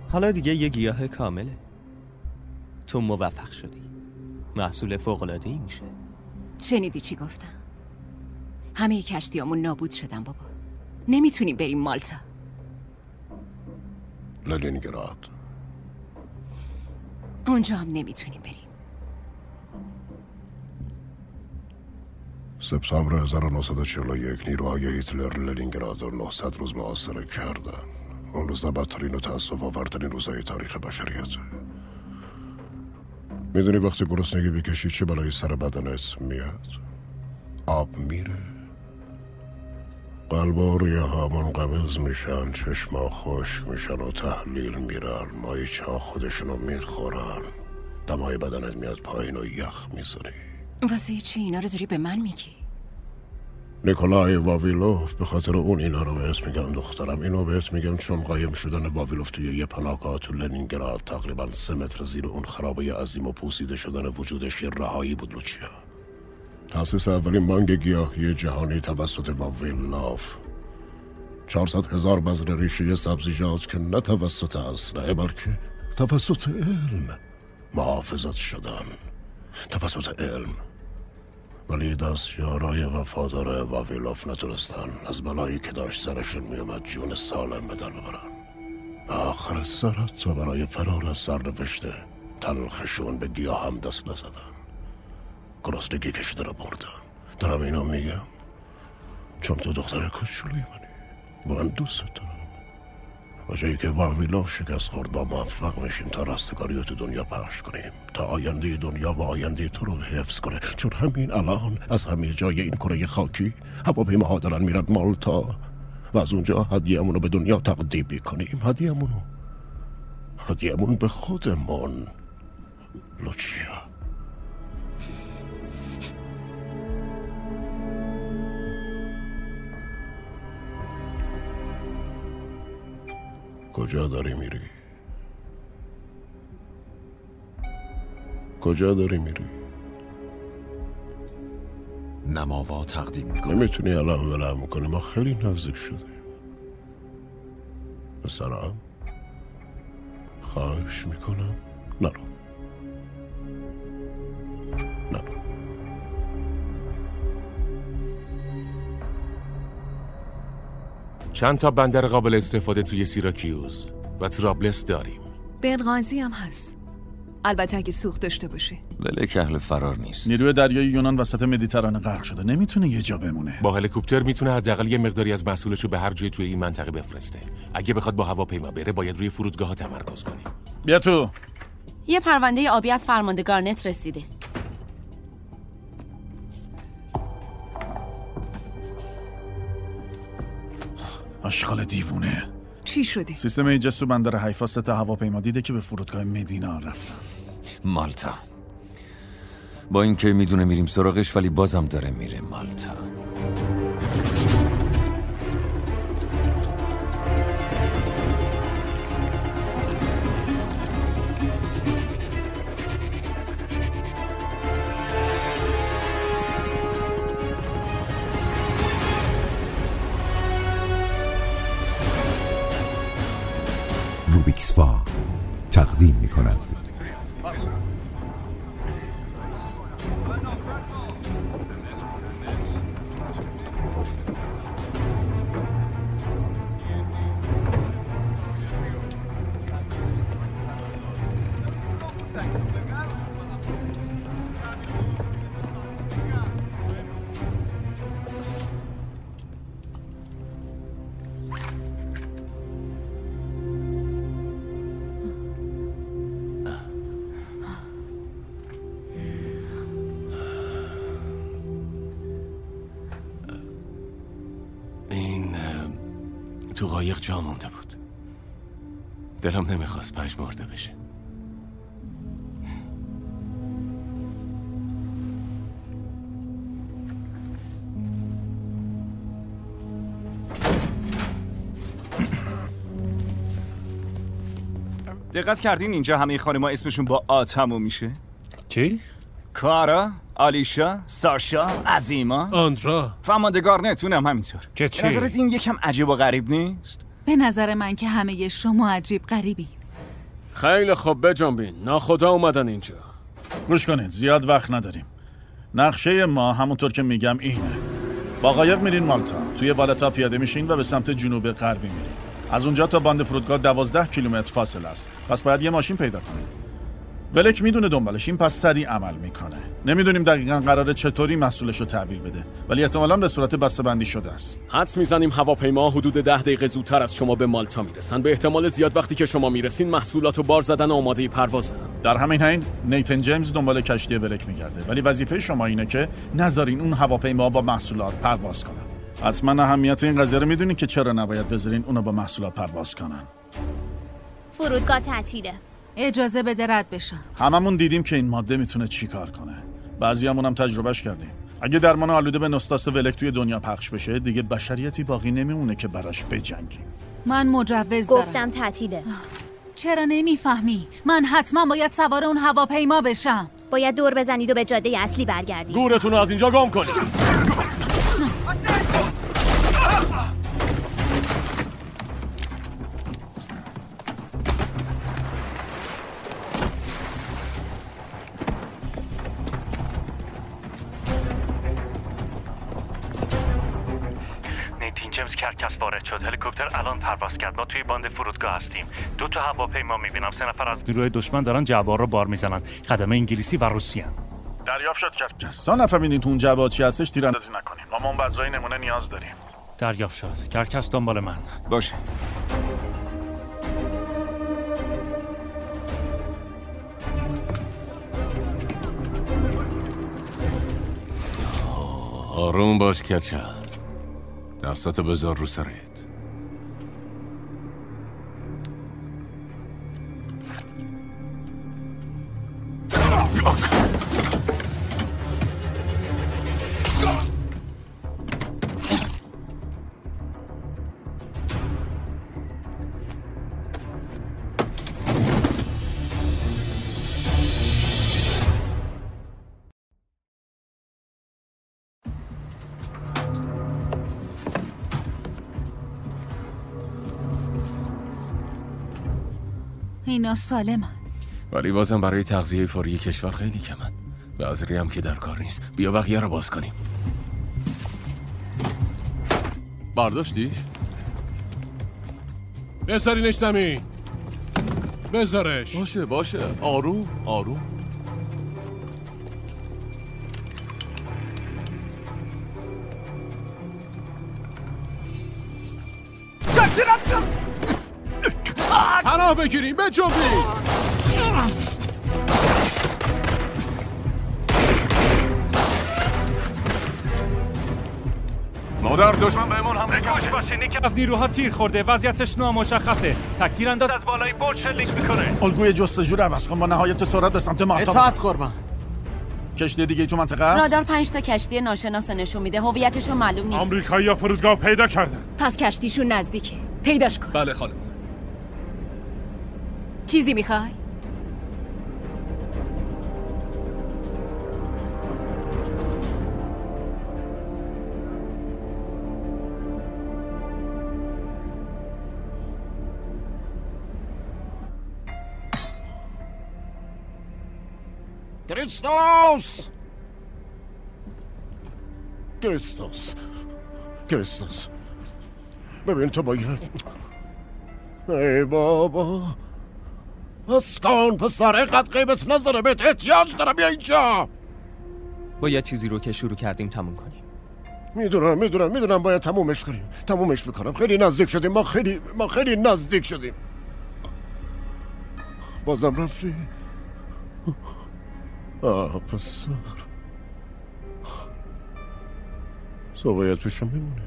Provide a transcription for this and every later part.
حالا دیگه یه گیاه کامله. تو موفق شدی. محصول فوق‌العاده‌ای میشه. شنیدی چی گفتم؟ همه کشتیامون نابود شدن بابا. نمیتونیم بریم مالتا. لنینگراد. اونجا هم نمیتونیم بریم. سپتامبر 1941 نیروهای هیتلر لنینگراد رو 900 روز محاصره کردن. اون روزا بدترین و تأسف آورترین روزای تاریخ بشریت. میدونی وقتی گرسنگی بکشی چه بلایی سر بدنت میاد؟ آب میره، قلب و ریه ها منقبض میشن، چشما خشک میشن و تحلیل میرن، مایچه ها خودشونو میخورن، دمای بدنت میاد پایین و یخ میزنی. واسه چی اینا رو داری به من میگی؟ نیکولای واویلوف، به خاطر اون اینا رو بهت میگم دخترم. اینو بهت میگم چون قایم شدن واویلوف توی یه پناهگاه تو لنینگراد تقریبا 3 متر زیر اون خرابه عظیم و پوسیده شدن وجودش یه رهایی بود. لوچیا، تأسیس اولین بانک گیاهی جهانی توسط واویلوف، 400,000 بذر ریشه سبزیجات که نه توسط اسلحه بلکه توسط علم محافظت شدن. توسط علم. ولی دستیارای وفادار واویلوف نتونستن از بلایی که داشت سرشون میومد جون سالم به در ببرن. آخر سر تا برای فرار از سرنوشت تلخشون به گیاه هم دست نزدن. گرسنگی کشیدن رو بردن. دارم اینو میگم چون تو دختر کوچولوی منی. من دوست دارم. و جایی که واویلوف شکست خورد ما موفق میشیم تا رستگاری تو دنیا پخش کنیم، تا آینده دنیا و آینده تو رو حفظ کنه. چون همین الان از همه جای این کره خاکی هواپیماها دارن میرن مالتا و از اونجا هدیه‌مون رو به دنیا تقدیم میکنیم. هدیه‌مون به خودمون. لوچیا، کجا داری میری؟ کجا داری میری؟ نماوا تقدیم میکنم. نمیتونی الان ولم کنی، ما خیلی نزدیک شدیم. پسرم خواهش میکنم نرو. چند تا بندر قابل استفاده توی سیراکیوز و ترابلس داریم. بنغازی هم هست، البته اگه سوخت داشته باشه. ولک اهل فرار نیست. نیروی دریایی یونان وسط مدیترانه غرق شده، نمیتونه یه جا بمونه. با هلیکوپتر میتونه حداقل یه مقداری از محصولشو به هر جای توی این منطقه بفرسته. اگه بخواد با هواپیما بره باید روی فرودگاه‌ها تمرکز کنیم. بیا تو. یه پرونده آبی از فرمانده گارنت رسیده. آشغال دیوونه. چی شده؟ سیستم ایجس تو بندر حیفا 3 تا هواپیما دیده که به فرودگاه مدینا رفتن. مالتا. با اینکه میدونه میریم سراغش ولی بازم داره میره مالتا. روبیکسفا تقدیم می‌کند. تو قایق جا مونده بود. دلم نمیخواست پژمرده بشه. دقت کردین اینجا همه خانم‌ها اسمشون با آ تموم میشه؟ چی؟ کارا، آلیشا، ساشا، عظیما، آندرا، فرماندگار نتونم همینطور. که چی؟ نظرت این یکم عجیب و غریب نیست؟ به نظر من که همه شما عجیب غریبی. خیلی خوب بجنبین. ناخدا اومدن اینجا. گوش کنید، زیاد وقت نداریم. نقشه ما همونطور که میگم اینه. با قایق میرین مالتا، توی والتا پیاده میشین و به سمت جنوب غربی میرین. از اونجا تا باند فرودگاه 12 کیلومتر فاصله است. پس باید یه ماشین پیدا کنید. ولک میدونه دنبالش، این پس سریع عمل میکنه. نمیدونیم دقیقاً قراره چطوری مسئولش رو تحویل بده، ولی احتمالاً به صورت بسته‌بندی شده است. حدس میزنیم هواپیما حدود 10 دقیقه زودتر از شما به مالتا میرسن. به احتمال زیاد وقتی که شما میرسین محصولات و بار زدن آماده پروازن. در همین حین نیتن جیمز دنبال کشتی ولک میگرده، ولی وظیفه شما اینه که نذارین اون هواپیما با محصولات پرواز کنه. حتما اهمیت این قضیه رو میدونین که چرا نباید بذارین اونو با محصولات پرواز کنن. فرودگاه تعطیله. اجازه بده رد بشم. هممون دیدیم که این ماده میتونه چی کار کنه. بعضیامون هم تجربهش کردیم. اگه درمان آلوده به نستاس ولک توی دنیا پخش بشه، دیگه بشریتی باقی نمیمونه که براش بجنگیم. من مجوز گفتم تعطیله. چرا نمیفهمی؟ من حتما باید سوار اون هواپیما بشم. باید دور بزنید و به جاده اصلی برگردید. گورتون رو از اینجا گم کنید. جیمز کرکس وارد شد. هلیکوپتر الان پرواز کرد. ما توی باند فرودگاه هستیم. 2 تا هواپیما میبینم. 3 نفر از نیروی دشمن دارن جعبه‌ها رو بار میزنن. خدمه انگلیسی و روسی ان. دریافت شد کرکس. تا نفهمیدین تو اون جعبه‌ها چی هستش تیراندازی نکنین. ما منبعضای نمونه نیاز داریم. دریافت شد. کرکس دنبال من. باشه. آروم باش کچل. دستاتو بذار رو سرت. اینا سالمن، ولی بازم برای تغذیه فوری کشور خیلی کمن. وزیری هم که در کار نیست. بیا بقیه رو باز کنیم. برداشتیش؟ بذارینش زمین. بذارش. باشه آروم آروم. پناه بگیریم بجنبید. مادر دشمن بهمون حمله کرده. باشین یکی از نیروها تیر خورده. وضعیتش نامشخصه. تکتیر انداز از بالای برج شلیک میکنه. الگوی جستجو رو عوض کن با نهایت سرعت به سمت مالتا. اطاعت قربان. کشتی دیگه تو منطقه است؟ رادار 5 تا کشتی ناشناس نشون میده. هویتشون معلوم نیست. آمریکایی‌ها فرودگاه پیدا کردن. پس کشتیشون نزدیکه. پیداش کن. بله خانم. چیزی میخوای؟ کریستوس ببین تو باید ای بابا اسکان پسر قد قیبت نظره بهت احتیاج دارم بیا اینجا. باید چیزی رو که شروع کردیم تموم کنیم. میدونم باید تمومش بکنم. خیلی نزدیک شدیم. ما خیلی نزدیک شدیم. بازم رفتی؟ پسر تو باید پیشم بمونی.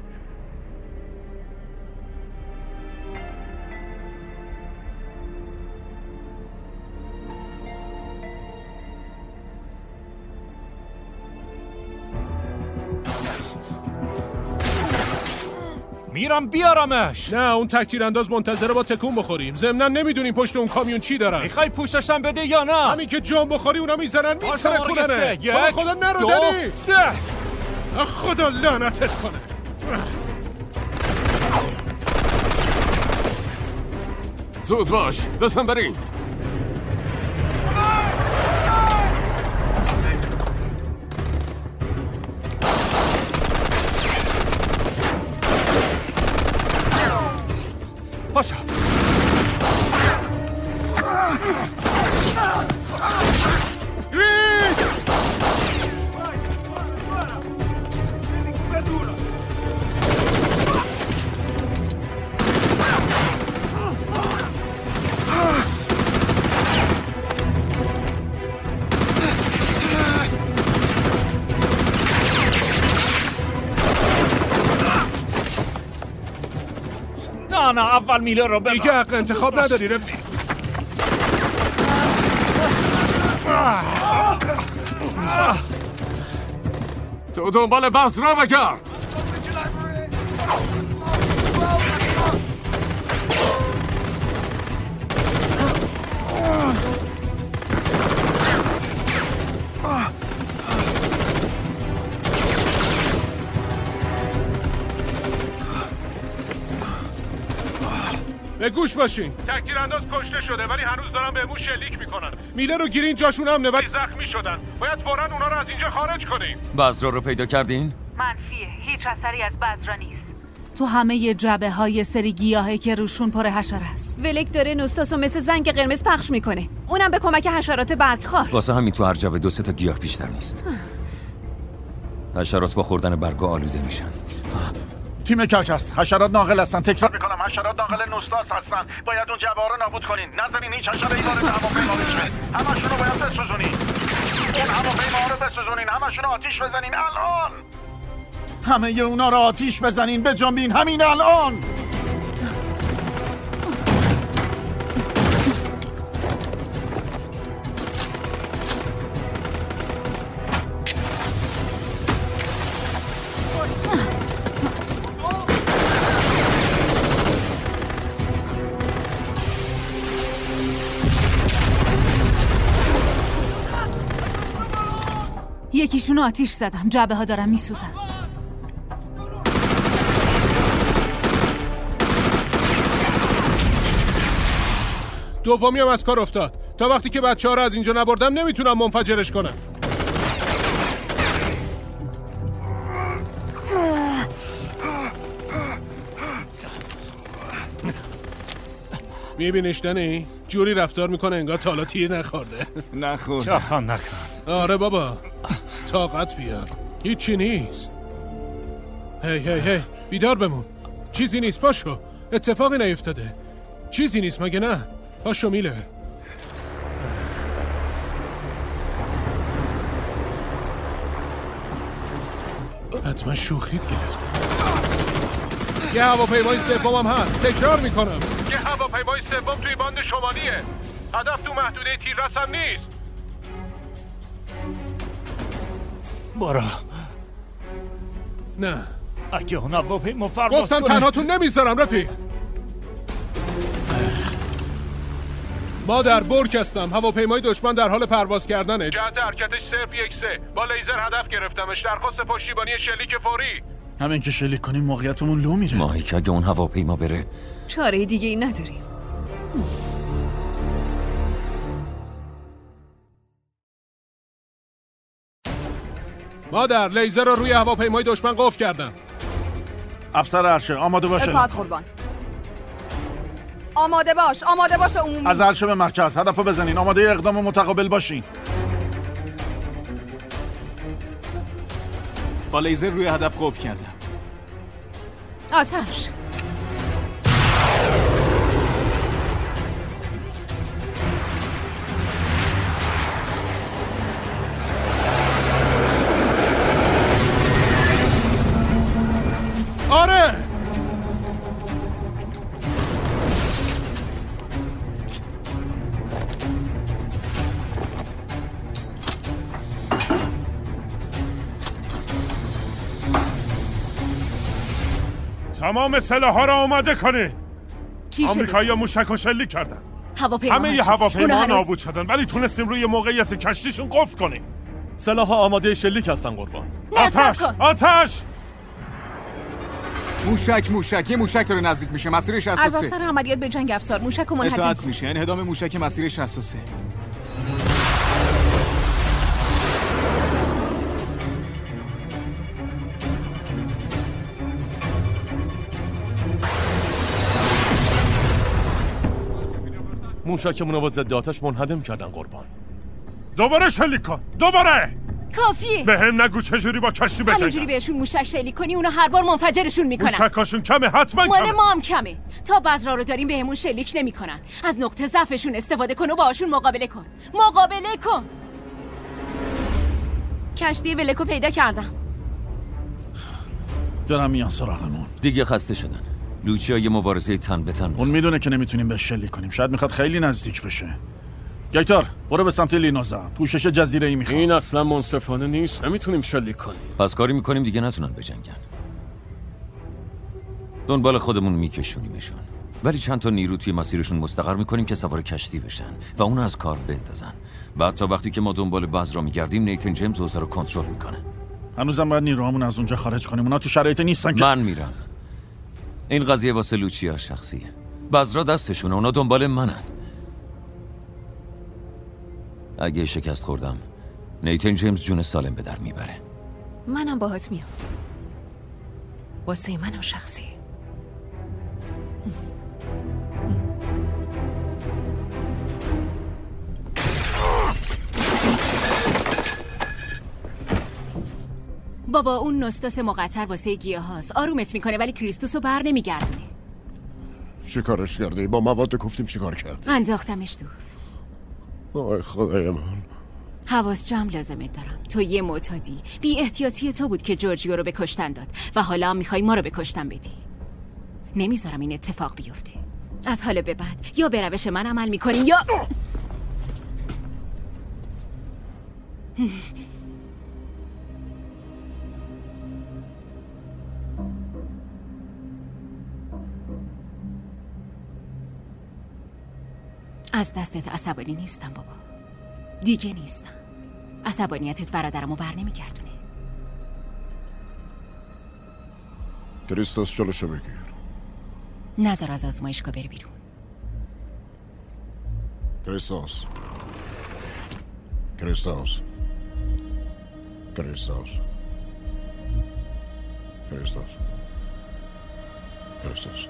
میرم بیارمش. نه اون تکتیر انداز منتظره با تکون بخوریم. ضمناً نمیدونیم پشت اون کامیون چی دارن. میخوای پوششم بده یا نه؟ همین که جام بخوری اونا میزنن میترکوننه. خدا نرو دنی. خدا لعنتت کنه. زود باش بسن بریم. پاشا. نه اول میله رو ببر. دیگه حق انتخاب نداری رفیق. تو دنبال بزرا بگرد. به گوش باشین. تکتیرانداز کشته شده ولی هنوز دارن بهمون شلیک میکنن. میله رو گیرین جاشون امنه ولی زخمی شدن. باید فوراً اونا رو از اینجا خارج کنیم. بزرا رو پیدا کردین؟ منفیه. هیچ اثری از بزرا نیست. تو همه جعبه های سری گیاهی که روشون پر حشره است. ولک داره نوستاسو مثل زنگ قرمز پخش میکنه. اونم به کمک حشرات برگخوار. واسه همین تو هر جعبه 2-3 تا گیاه بیشتر نیست. حشرات با خوردن برگا آلوده میشن. تیم کرکس، حشرات ناقل هستن. تکرار میکنم، حشرات ناقل نوستاس هستن. باید اون جعبه ها رو نابود کنین. نذارین هیچ حشره ای وارد هواپیما بشه. همشون رو باید بسوزونین. اون هواپیما رو بسوزونین. همشون رو آتیش بزنین الان. همه اونا رو آتیش بزنین. بجنبین همین الان. یکیشونو آتیش زدم. جعبه ها دارم میسوزن. دومی هم از کار افتاد. تا وقتی که بچه‌ها رو از اینجا نبردم نمیتونم منفجرش کنم. میبینیش دنی؟ جوری رفتار میکنه انگار تالا تیر نخورده. نخورده. چاخان نکن. آره بابا، طاقت بیار. هیچی نیست. هی بیدار بمون. چیزی نیست، پاشو. اتفاقی نیفتاده. چیزی نیست مگه نه؟ پاشو میلر. حتما شوخیت گرفته. یه هواپیمای سوم هم هست. تکرار میکنم، یه هواپیمای سوم توی باند شمالیه. هدف تو محدوده تیررس هم نیست. برو. نه اگه اون هواپیما پرواز گفتم کنه تنهاتون نمیذارم رفیق. ما در برک هستم. هواپیمای دشمن در حال پرواز کردنه. جهت حرکتش 013. با لیزر هدف گرفتمش. درخواست پشتیبانی شلیک فوری. همین که شلیک کنیم موقعیتمون لو میره. ماهی که اگه اون هواپیما بره چاره دیگه ای نداریم. مادر، لیزر رو روی هواپیمای دشمن قفل کردم. افسر ارشد آماده باشه. اطاعت قربان. آماده باش عمومی. از ارشد به مرکز هدفو بزنین. آماده اقدام متقابل باشین. با لیزر روی هدف قفل کردم. آتش. آره. تمام سلاح‌ها را آماده کنی. چی شده؟ آمریکایی‌ها موشک و شلیک کردن. همه هواپیما نابود شدن ولی تونستیم روی موقعیت کشتیشون قفل کنیم. سلاح‌ها آماده شلیک هستن قربان. آتش! موشک یه موشک داره نزدیک میشه. مسیر 63. از افسر عملیات به جنگ افسار موشک و منهدم اطاعت میشه. انهدام موشک مسیر 63. موشکمون رو با ضد آتش منهدم کردن قربان. دوباره شلیک کن. دوباره. کافیه. به هم نگو چجوری با کشتی بجنگن. همینجوری بهشون موشک شلیک کنی اونا هر بار منفجرشون میکنن. موشکاشون کمه، حتما مال کمه. ما هم کمه. تا بذرا رو داریم بهمون شلیک نمیکنن. از نقطه ضعفشون استفاده کن و باهاشون مقابله کن. مقابله کن. کشتی ولکو پیدا کردم. دارم میان سراغمون. دیگه خسته شدن. لوچیا یه مبارزه تن به تن. اون میدونه که نمیتونیم بهش شلیک کنیم. شاید میخواد خیلی نزدیک بشه. گیتار برو به سمت لینوزا. پوشش جزیره ای میخواد. این اصلا منصفانه نیست. نمیتونیم شلیک کنیم. پس کاری میکنیم دیگه نتونن بجنگن. دنبال خودمون میکشونیمشون. ولی چند تا نیرو توی مسیرشون مستقر میکنیم که سوار کشتی بشن و اون از کار بندازن. بعد تا وقتی که ما دنبال بذرا میگردیم نیتن جیمز اوضاع رو کنترل میکنه. هنوزم باید نیروهامون از اونجا خارج کنیم. اونا تو شرایط نیستن که من میرم. این قضیه واسه لوچیا شخصیه. بذرا دستشونه، اونا دنبال منن. اگه شکست خوردم نیتن جیمز جون سالم به در میبره. منم باهات میام. واسه منم شخصیه. بابا اون نستاس مقطر واسه گیاه هاست. آرومت میکنه ولی کریستوس رو بر نمیگردونه. چیکارش کرده؟ با مواد گفتیم چیکار کرد؟ انداختمش دور. آی خدای من. حواس جمع لازمت دارم. تو یه معتادی. بی احتیاطی تو بود که جورجیو رو به کشتن داد و حالا هم میخوای ما رو به کشتن بدی. نمیذارم این اتفاق بیفته. از حالا به بعد یا به روش من عمل میکنی یا از دستت عصبانی نیستم بابا. دیگه نیستم. عصبانیتت برادرمو بر نمیگردونه. کریستوس جلوشو بگیر. نذار از آزمایشگاه بره بیرون. کریستوس. کریستوس. کریستوس. کریستوس. کریستوس.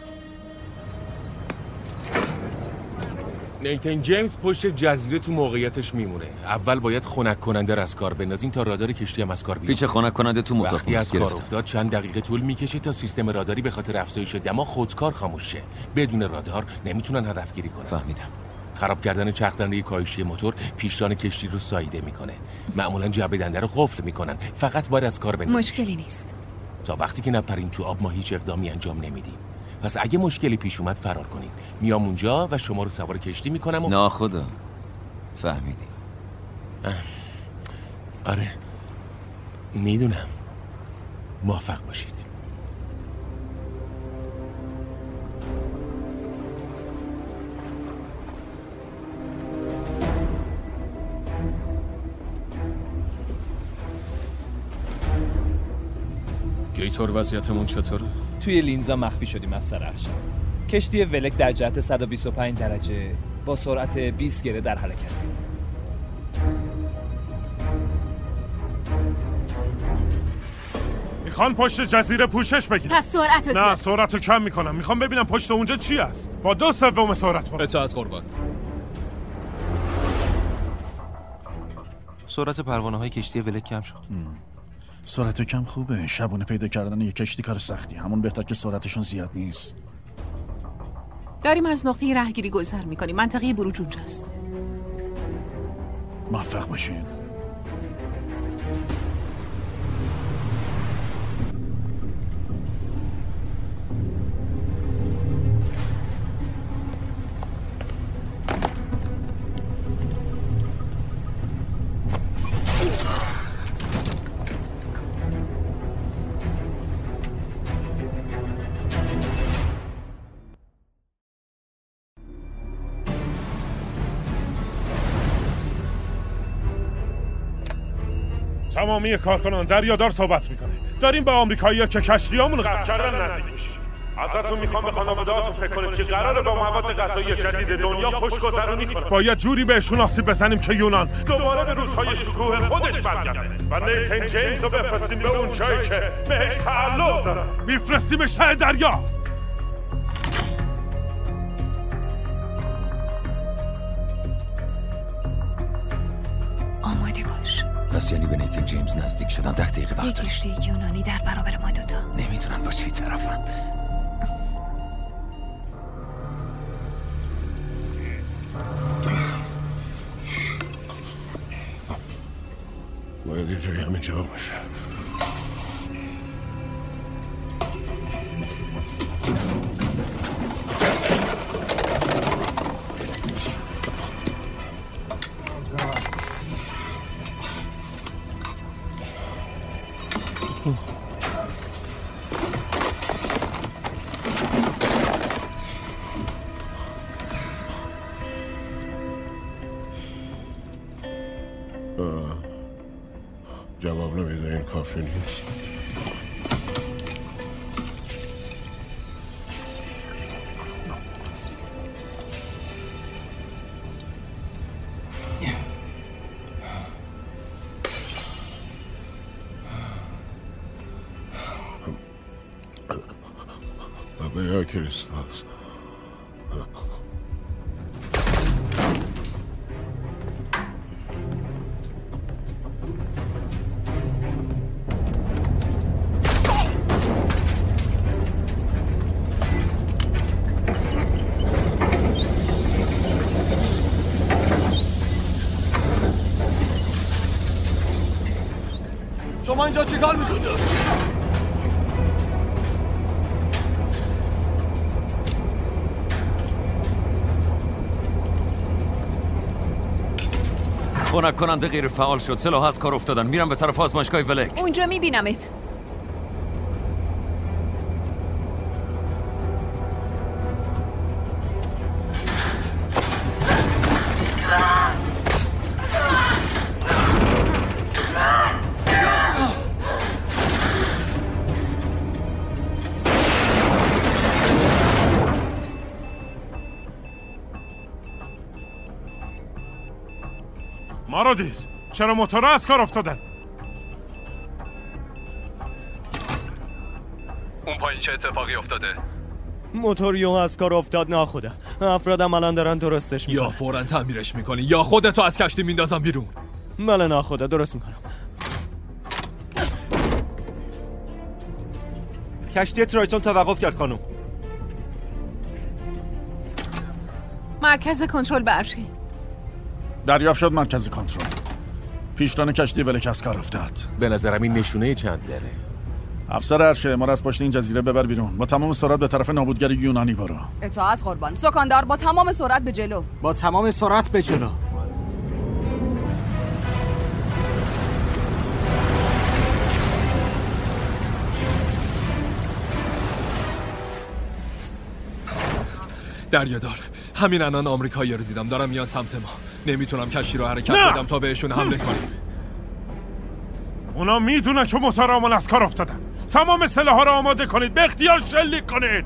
نیتن جیمز پشت جزیره تو موقعیتش میمونه. اول باید خنک کننده رو از کار بندازین تا رادار کشتی هم از کار بیاد. پیچ خنک کننده تو موتور وقتی از کار افتاد چند دقیقه طول میکشه تا سیستم راداری به خاطر افزایش دما خودکار خاموش شه. بدون رادار نمیتونن هدفگیری کنن. فهمیدم. خراب کردن چرخدنده کاهشی موتور پیشران کشتی رو ساییده میکنه. معمولا جعبه دنده رو قفل میکنن. فقط باید از کار بندازین. مشکلی نیست. تا وقتی که نپریم تو آب ما هیچ اقدامی انجام نمیدیم. پس اگه مشکلی پیش اومد فرار کنین. میام اونجا و شما رو سوار کشتی میکنم و ناخدا فهمیدی. آره میدونم. موفق باشید. گیتور وضعیتمون چطوره؟ توی لینزا مخفی شدیم افسر ارشد. کشتی ولک در جهت 125 درجه با سرعت 20 گره در حرکت. میخوان پشت جزیره پوشش بگیر. پس سرعت رو نه سرعت رو کم میکنم. میخوام ببینم پشت اونجا چی است. با 2/3 سرعت برو. اطاعت قربان. سرعت پروانه های کشتی ولک کم شد. سرعت کم خوبه. شبونه پیدا کردن یک کشتی کار سختی. همون بهتر که سرعتشون زیاد نیست. داریم از نقطه رهگیری گذر میکنیم. منطقه بروج اونجاست. موفق باشین. تمامی کارکنان دریادار صحبت میکنه. داریم به آمریکایی‌ها که کشتیامون رو غرق کردن نزدیک میشیم. ازتون میخوام به خانواده‌هاتون فکر کنید که قراره با مواد غذایی جدید دنیا خوشگذرونی کنن. باید جوری بهشون آسیب بزنیم که یونان دوباره به روزهای شکوه خودش برگرده و نیتن جیمز رو بفرستیم به اون جایی که بهش تعلق داره. میفرستیمش ته دریا. یعنی به نیتن جیمز نزدیک شدن. 10 دقیقه وقت داریم. کشتی یونانی در برابر ما دوتا. نمیدونن با چی طرفن. باید یه جایی همینجا باشه. جواب نمیده، این کافی نیست. بیا کریستاس. شما اینجا چیکار میکنید؟ خنک کننده غیر فعال شد. سلاح از کار افتادن. میرم به طرف آزمایشگاه ولک. اونجا میبینمت. مارادیس، چرا موتورها از کار افتادن؟ اون پایین چه اتفاقی افتاده؟ موتوریو از کار افتاد. ناخدا افرادم الان دارن درستش میکنن. یا فوراً تعمیرش میکنی یا خودتو از کشتی میندازم بیرون. بله ناخدا درست میکنم. کشتی ترایتون توقف کرد خانم. مرکز کنترل برشی. دریافت شد مرکز کنترل. پیشران کشتی ولک از کار افتاد. به نظرم این نشونه چندلره. افسر ارشه، ما را از پشت این جزیره ببر بیرون. با تمام سرعت به طرف نابودگر یونانی برو. اطاعت قربان. سکاندار با تمام سرعت به جلو. با تمام سرعت به جلو. دریادار، همین الان آمریکایی‌ها رو دیدم دارم میان سمت ما. نمیتونم کشتی رو حرکت بدم تا بهشون حمله کنیم. اونا میدونن که موتورامون از کار افتادن. تمام سلاح‌ها رو آماده کنید، به اختیار شلیک کنید.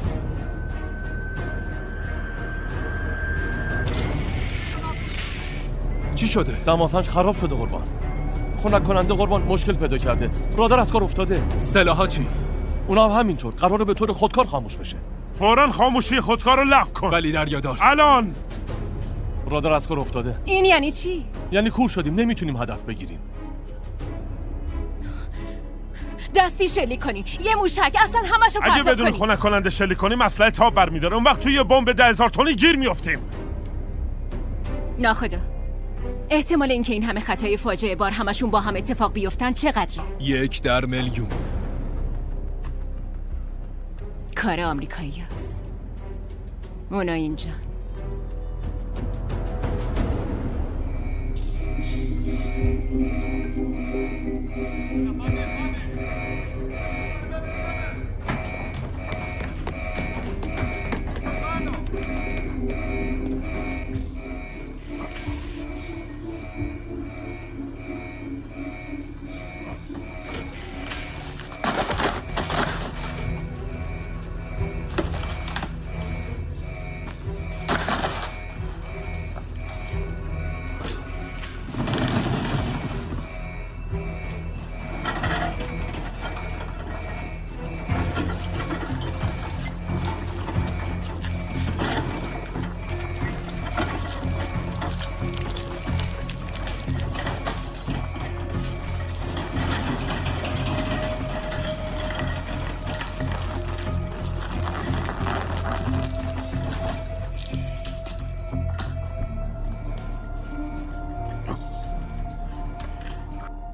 چی شده؟ دماسنج خراب شده قربان. خنک کننده قربان مشکل پیدا کرده. رادار از کار افتاده. سلاح‌ها چی؟ اونا هم همینطور. قراره به طور خودکار خاموش بشه. فوراً خاموشی خودکار رو لغو کن. ولی دریادار الان رادار از کار افتاده. این یعنی چی؟ یعنی کور شدیم، نمیتونیم هدف بگیریم. دستی شلیک کنین. یه موشک اصلا همشو پرتاب اگه بدون کنین. خنک کننده شلیک کنیم مسئله تاب برمیداره. اون وقت توی یه بمب 10,000 تنی گیر میافتیم. ناخدا احتمال اینکه این همه خطای فاجعه بار همشون با هم اتفاق بیفتن چقدره؟ 1 در میلیون. کار آمریکایی هست. اونا اینجا.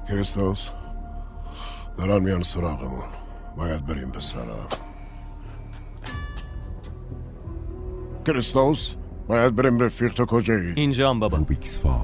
کریستوس دارن میان سراغمون. باید بریم به سلام. کریستوس باید بریم رفیق. تو کجایی؟ اینجا هم بابا. روبیکس فال.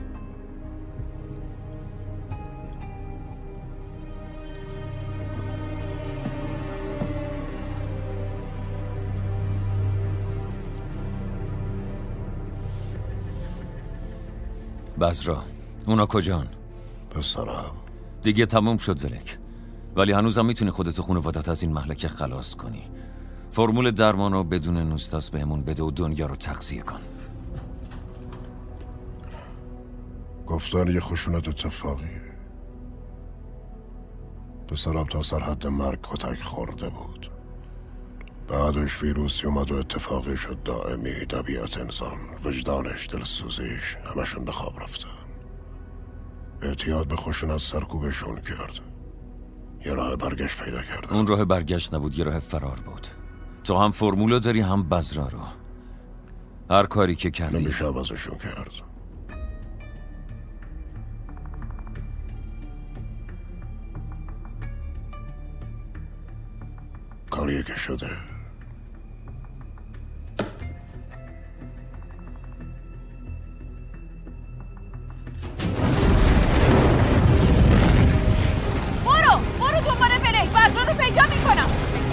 بزرا اونا کجان؟ پسرم دیگه تموم شد ولک، ولی هنوزم میتونی خودتو خانوادت از این مهلکه خلاص کنی. فرمول درمانو بدون نوستاس بهمون بده و دنیا رو تغذیه کن. گفتن یه خشونت اتفاقی. پسرم تا سرحد مرگ کتک خورده بود، بعدش ویروسی اومد و اتفاقی شد دائمی. طبیعت انسان، وجدانش، دلسوزیش، همشون به خواب رفتن. اعتیاد به خشونت سرکوبشون کرد. یه راه برگشت پیدا کردن. اون راه برگشت نبود، یه راه فرار بود. تو هم فرمولو داری هم بزرا رو. هر کاری که کردی نمیشه عوضشون کرد. کاریه که شده. برو دنبال فلک. بزرا رو پیدا میکنم.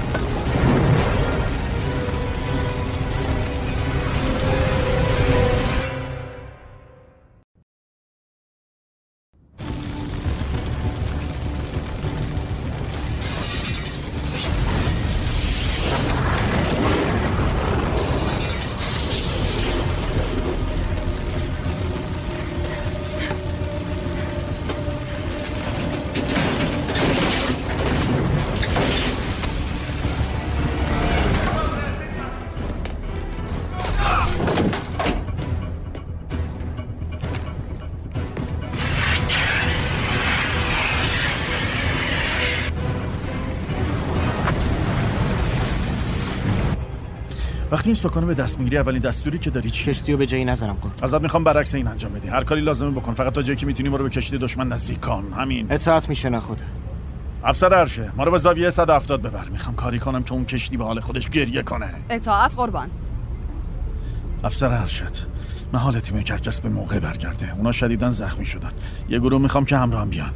وقتی این سکانو به دست میگیری اولین دستوری که داری چیه؟ کشتیو به جایی نذارم کن. ازت میخوام برعکس این انجام بدی. هر کاری لازمه بکن، فقط تا جایی که میتونی ما رو به کشتی دشمن نزدیک کن. همین. اطاعت میشه نخوده. افسر ارشه، ما رو به زاویه 170 ببر. میخوام کاری کنم که اون کشتی به حال خودش گریه کنه. اطاعت قربان. افسر ارشد، محال تیم کرکس به موقع برگرده. اونا شدیداً زخمی شدن. یه گروه میخوام که همراهم بیان.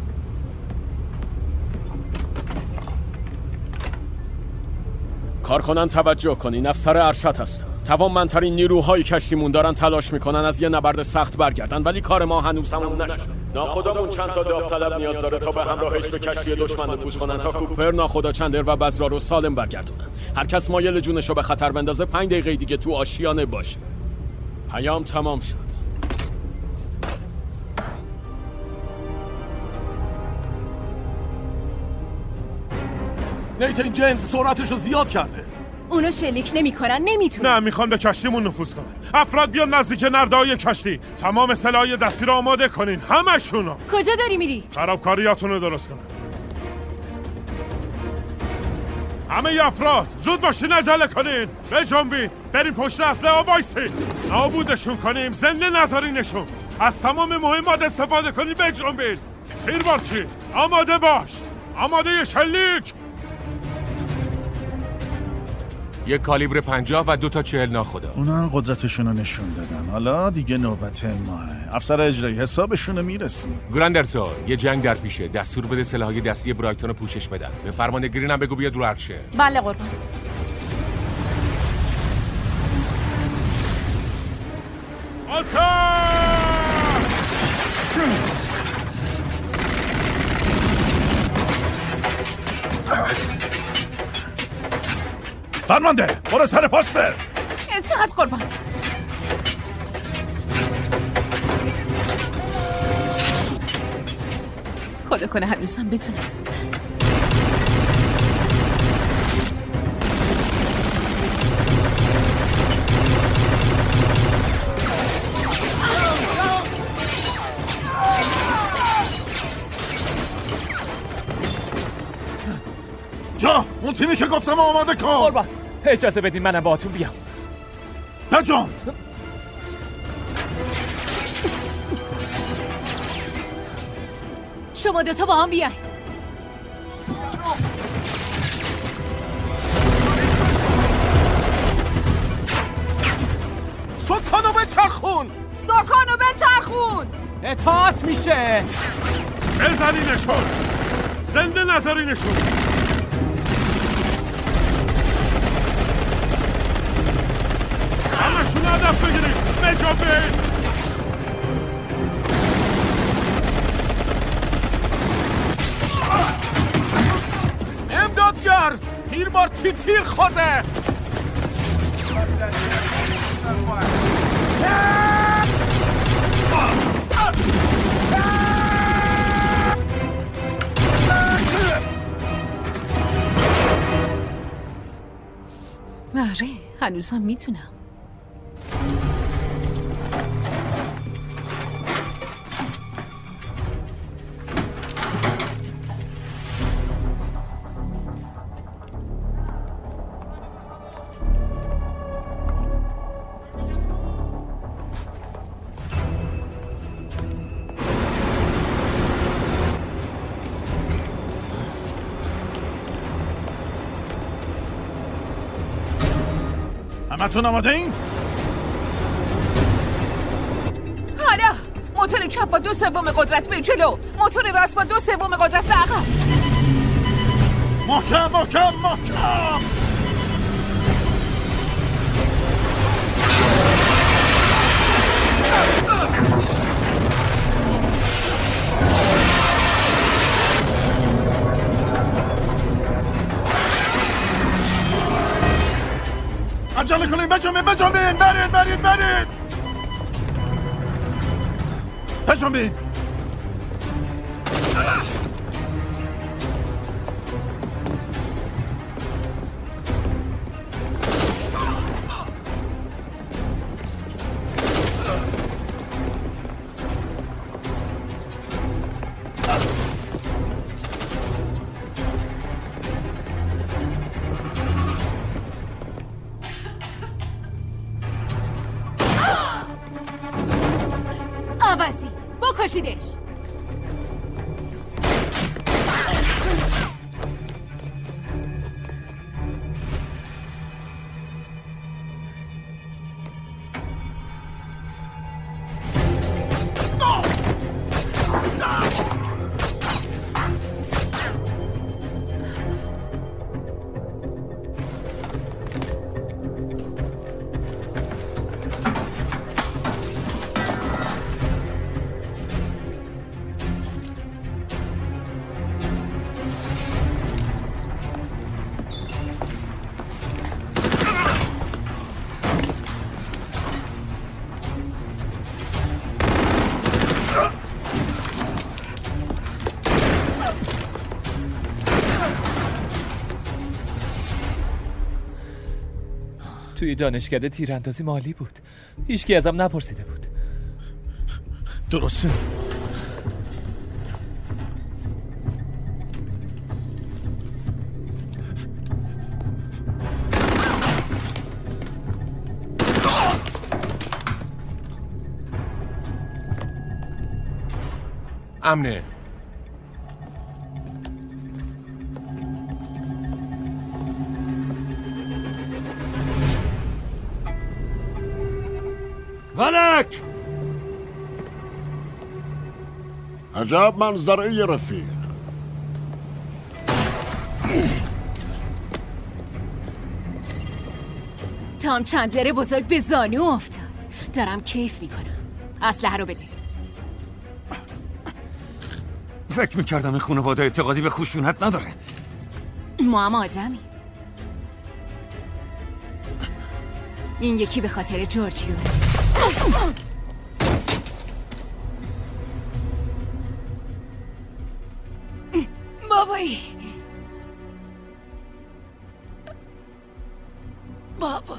کارکنان توجه کنین، افسر ارشد هستن. توانمندترین نیروهای کشتیمون دارن تلاش میکنن از یه نبرد سخت برگردن، ولی کار ما هنوز تموم نشده. ناخدامون چند تا داوطلب نیاز داره تا به همراهش به کشتی دشمن نفوذ کنن تا کوپر، ناخدا چندر و بزرا رو سالم برگردونن. هر کس مایل جونشو به خطر بندازه 5 دقیقه دیگه تو آشیانه باشه. پیام تمام شد. نیتن جیمز سرعتشو زیاد کرده. اونا شلیک نمیکنن، نمیتونن. نه، میخوان به کشتیمون نفوذ کنن. افراد بیان نزدیک نرده‌های کشتی. تمام سلاح دستی رو آماده کنین، همشونو. کجا داری میری؟ خرابکاریاتون رو درست کنن. همه افراد زود باشین، عجله کنین. بجنبین، بریم پشت اسلحه وایسین. نابودشون کنیم، زنده نذارینشون. از تمام مهمات استفاده کنین، بجنبین. تیربارچی آماده باش. آماده شلیک. یک کالیبر 50 و 2 تا 40 ناخدا. اونا قدرتشون رو نشون دادن، حالا دیگه نوبت ماه. افسر اجرایی حسابشون رو میرسیم. گراندرزا، یه جنگ در پیشه. دستور بده سلاح‌های دستی برایتون رو پوشش بدن. به فرمان گرین هم بگو بیاد رو عرشه. بله قربان. فرمانده، برو سر پاسته. چقدر قربان. خدا کنه هنوزم بتونم. جا، اون تیمی که گفتم آماده کن. قربان، اجازه بدین منم باهاتون بیام. نجام. شما دوتا با هم بیاین. سکانو بچرخون! سکانو بچرخون! اطاعت میشه! بزنینشون! زنده نذارینشون! همشون هدف بگیرید! نجابه! امدادگر! تیر بار چی تیر خورده! آره هنوزم میتونم. همتون آماده این؟ حالا موتور چپ با 2/3 قدرت به جلو، موتور راست با 2/3 قدرت به عقب. محکم محکم محکم. عجله کنید بجنبین برید بجنبین. عوضی بکشیدش. توی دانشکده تیراندازی مالی بود. هیچکی ازم نپرسیده بود. درسته. امنه. ولک! عجب منظره رفیق. تام چندلر بزرگ به زانو افتاد. دارم کیف میکنم. اسلحه رو بده. فکر میکردم این خانواده اعتقادی به خشونت نداره. ما هم آدمی. این یکی به خاطر جورجیو. بابایی بابا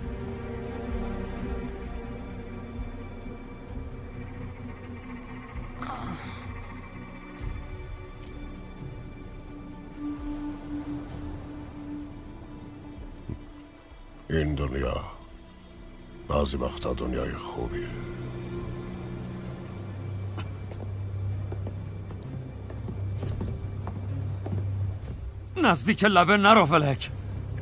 این دنیا بعضی وقتا دنیای خوبیه. نزدیک لبه نرو ولک.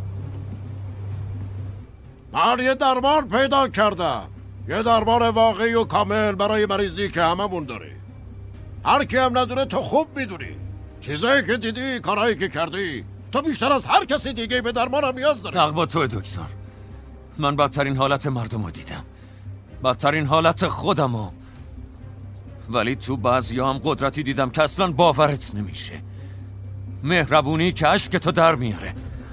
من یه درمان پیدا کردم، یه درمان واقعی و کامل برای مریضی که هممون داری. هر کی هم ندونه تو خوب میدونی. چیزایی که دیدی، کارهایی که کردی، تو بیشتر از هر کسی دیگه به درمانم نیاز داری. حق با توی دکتر. من بدترین حالت مردم رو دیدم، بدترین حالت خودمو، ولی تو بعضیا هم قدرتی دیدم که اصلا باورت نمیشه. مهربونی که اشک تو در میاره.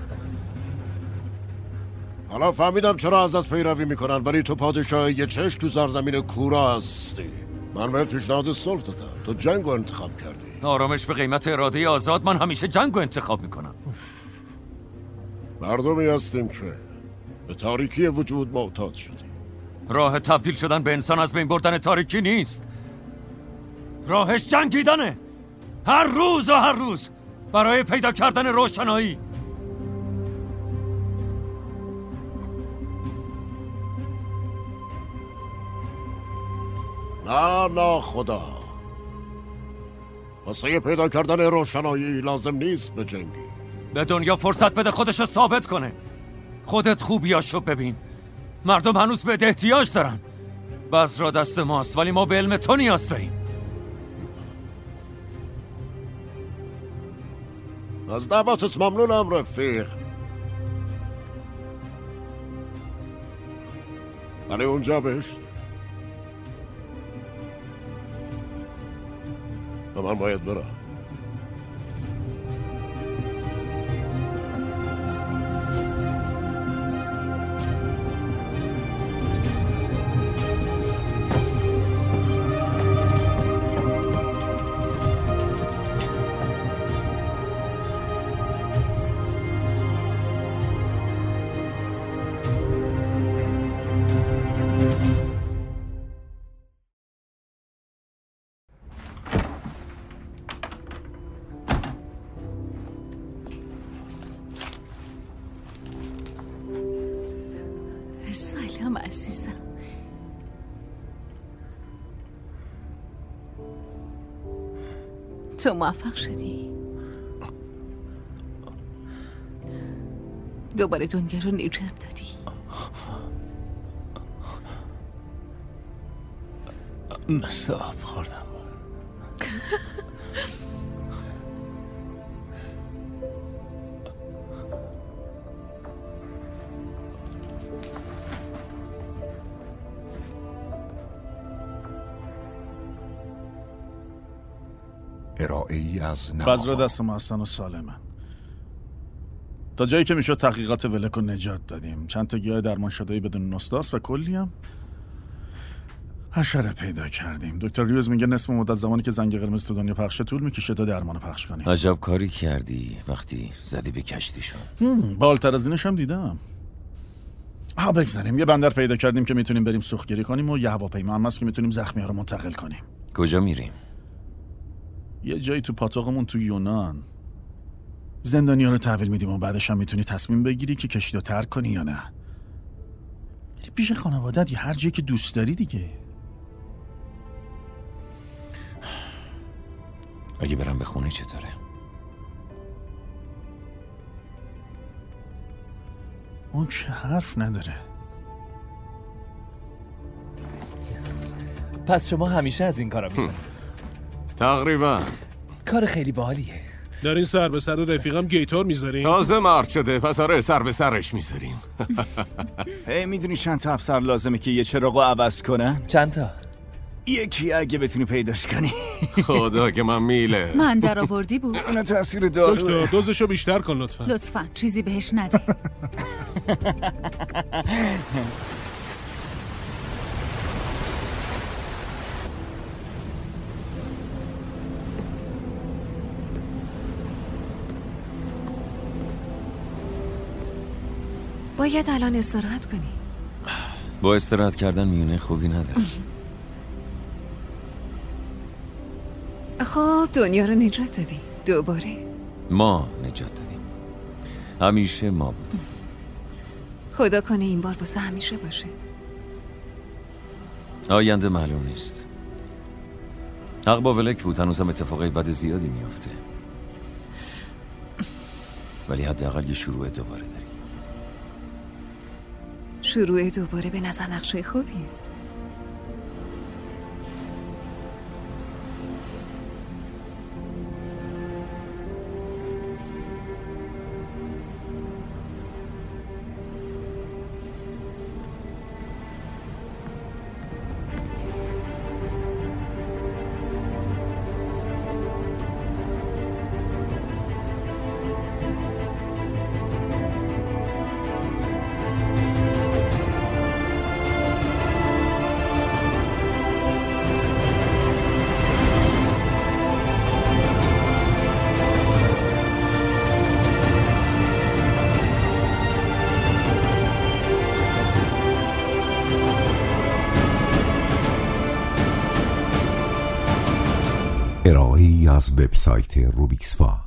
حالا فهمیدم چرا ازت پیروی میکنن، ولی تو پادشاه یه چشم تو سرزمین کورا هستی. من بهت پیشنهاد صلح دادم، تو جنگ رو انتخاب کردی. آرامش به قیمت اراده آزاد. من همیشه جنگ رو انتخاب میکنم. مردمی هستیم که به تاریکی وجود معتاد شدیم. راه تبدیل شدن به انسان از بین بردن تاریکی نیست، راهش جنگیدنه. هر روز و هر روز برای پیدا کردن روشنایی. نه خدا، واسه پیدا کردن روشنایی لازم نیست به جنگی. به دنیا فرصت بده خودشو ثابت کنه. خودت خوبیاشو ببین. مردم هنوز به احتیاج دارن. بذر دست ماست، ولی ما به علم تو نیاز داریم. از دعوتت ممنونم رفیق، ولی اونجا بهشت و من باید برم. سلام عزیزم. تو موفق شدی؟ دوباره دنیا رو نجات دادی؟ مثل آب خوردم. ارائه‌ای از بذر دست ما هستن و سالمن. تا جایی که میشد تحقیقات ولک رو نجات دادیم. چند تا گیاه درمان شده‌ای بدون نوستاس و کلی هم حشره پیدا کردیم. دکتر ریوز میگه نصف مدت زمانی که زنگ قرمز تو دنیا پخش طول میکشه تا درمانو پخش کنیم. عجب کاری کردی وقتی زدی به کشتیشون. بالتر از اینش هم دیدم. بگذاریم. یه بندر پیدا کردیم که میتونیم بریم سوختگیری کنیم و یه هواپیما هم هست که میتونیم زخمی‌ها رو منتقل کنیم. کجا میریم؟ یه جایی تو پاتوقمون تو یونان. زندانی‌ها رو تحویل میدیم و بعدش هم میتونی تصمیم بگیری که کشتی رو ترک کنی یا نه. میری پیش خانواده‌ات یا هر جایی که دوست داری دیگه. اگه برم به خونه چطوره؟ اون که حرف نداره. پس شما همیشه از این کارا میکنید؟ تقریبا. کار خیلی باحالیه. در این سر به سر رفیقم گیتار میذاریم. تازه مرد شده، پس آره سر به سرش میذاریم. هی میدونی چند تا افسر لازمه که یه چراغو عوض کنن؟ چند تا؟ یکی اگه بتونی پیداش کنی. خدا که من میله. من در آوردی بود. اون تاثیر داره. دکتر دوزشو بیشتر کن لطفا. لطفا چیزی بهش نده. باید الان استراحت کنی. با استراحت کردن میونه خوبی نداره. خب دنیا رو نجات دادی دوباره. ما نجات دادیم. همیشه ما بودیم. خدا کنه این بار واسه همیشه باشه. آینده معلوم نیست. حق با ولک بود، هنوزم اتفاقای بد زیادی میافته. ولی حداقل یه شروع دوباره داری. شروع دوباره به نظر نقشه خوبیه. ارائه‌ای از وبسایت روبیکس‌فا.